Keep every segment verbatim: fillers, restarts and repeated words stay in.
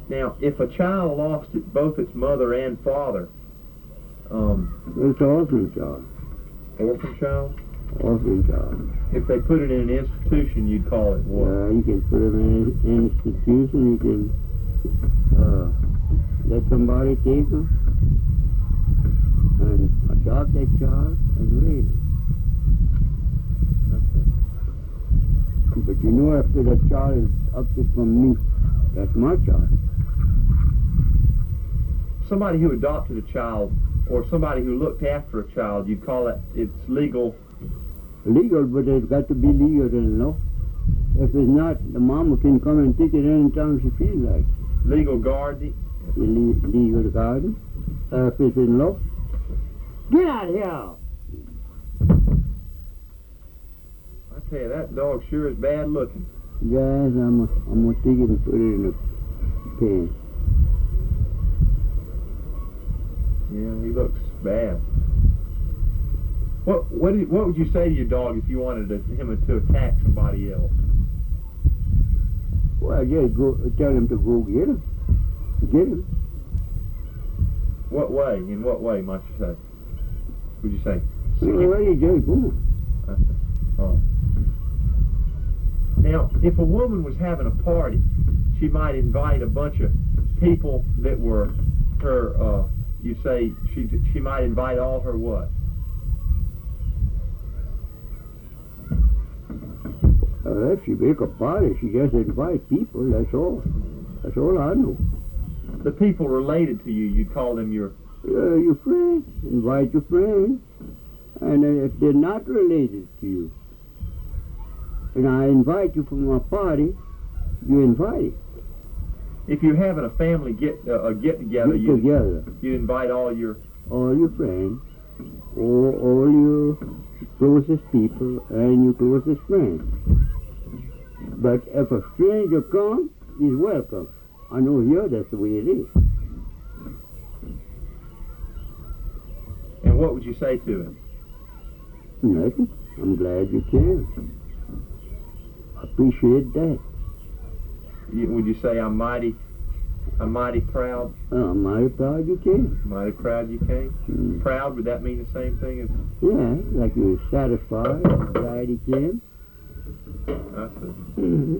Now, if a child lost it, both its mother and father, um, It's an orphan child. orphan child, Orphan child. if they put it in an institution, you'd call it what? Uh, you can put them in an institution. You can uh, let somebody take them and adopt that child and raise it. But you know, after that child is adopted from me, that's my child. Somebody who adopted a child or somebody who looked after a child, you'd call it, it's legal. Legal, but it's got to be legal in law. If it's not, the mama can come and take it anytime she feels like. Legal guardian. Le- legal guardian. Uh, if it's in law. Get out of here! I tell you, that dog sure is bad looking. Guys, I'm, a, I'm going to take it and put it in a pen. Yeah, he looks bad. What what did, what would you say to your dog if you wanted to, him to attack somebody else? Well, just go, tell him to go get him. Get him. What way? In what way might you say? Would you say? Well, you just go. Oh. Now, if a woman was having a party, she might invite a bunch of people that were her, uh, you say, she she might invite all her what? Uh, if she make a party, she just invite people, that's all. That's all I know. The people related to you, you'd call them your... Uh, your friends. Invite your friends. And uh, if they're not related to you, and I invite you for my party, you invite it. If you're having a family get uh, a get together, Get you together. you invite all your All your friends, all, all your closest people, and your closest friends. But if a stranger comes, he's welcome. I know here that's the way it is. and what would you say to him? Nothing. I'm glad you came. I appreciate that. You, would you say I'm mighty, I'm mighty proud, I'm mighty proud you came. mighty proud you came? Mm. Proud, would that mean the same thing as? Yeah, like you're satisfied, glad he came. I see. Mhm.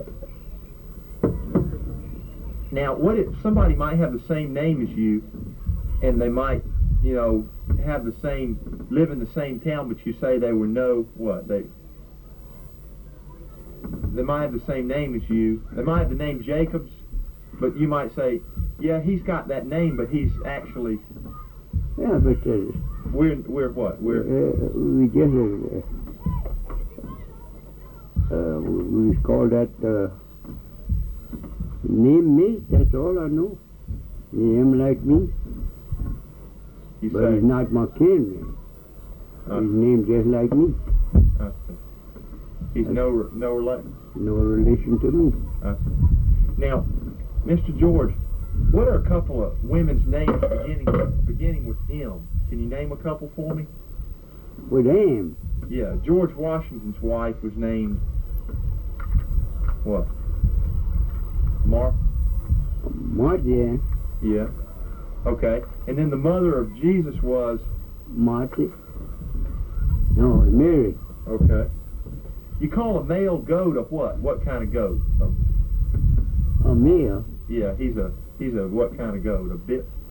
Now, what if somebody might have the same name as you, and they might, you know, have the same, live in the same town, but you say they were no, what, they, they might have the same name as you. They might have the name Jacobs, but you might say, yeah, he's got that name, but he's actually, Yeah, but uh, we're, we're what, we're, uh, we just, uh, uh, we we call that uh, name me, that's all I know. Name like me, you but say, he's not my kin name. uh, His name just like me, I see. He's no, re- no relation. no relation to me. I see. Now, Mister George, what are a couple of women's names beginning beginning with M? Can you name a couple for me? With him, Yeah, George Washington's wife was named what? Mar? Marty, Yeah. Okay. And then the mother of Jesus was Marty, no, Mary, okay. You call a male goat a what? What kind of goat? A, a male, yeah, he's a he's a what kind of goat? A bit